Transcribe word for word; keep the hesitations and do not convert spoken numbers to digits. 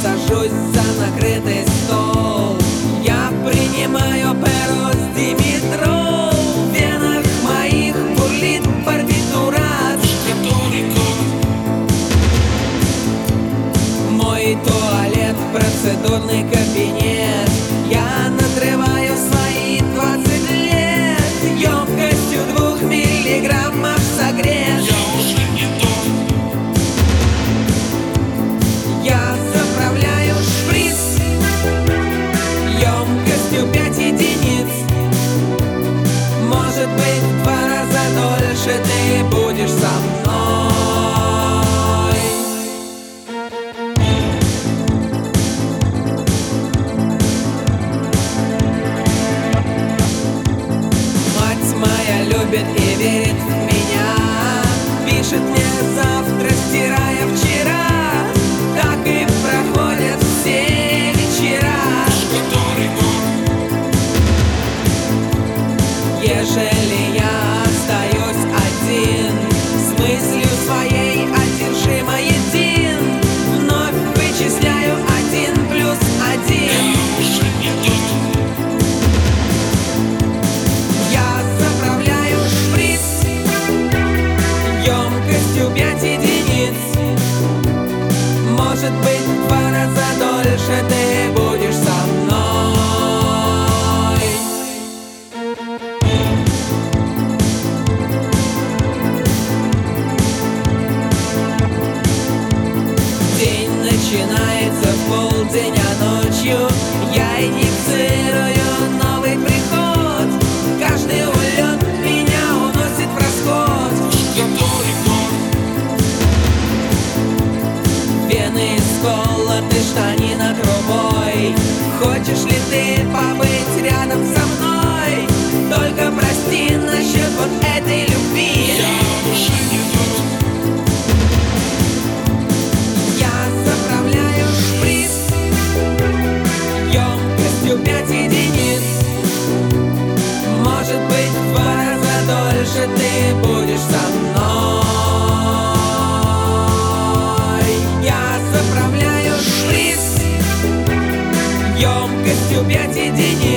сажусь за накрытый стол. Я принимаю перо с димедрол. В венах моих бурлит партитура. Мой туалет, процедурный кабинет. Я надрываю свои двадцать лет. Емкостью двух миллиграммов согрет. Я уже не тот. Я заправляю шприц емкостью пять единиц. Может быть, в два раза дольше ты будешь со мной. Мать моя любит и верит в меня. Пишет мне завтра, стирая вчера. Так и проходят все вечера. Который год. Ежели я остаюсь один, с мыслью своей одержимо един, вновь вычисляю один плюс один. Я уже не тот. Я заправляю шприц емкостью пять единиц. Может быть, в два раза дольше ты будешь со мной. День начинается в полдень, а ночью я инициирую новый приход. Каждый улет меня уносит в расход. Который год. Вены сколоты, штанина грубой. Хочешь ли ты побыть рядом со мной? Только прости насчет вот этой любви. Я уже не тот. Я заправляю шприц емкостью пять единиц. Может быть, в два раза дольше ты будешь со мной. Я заправляю шприц емкостью пять единиц.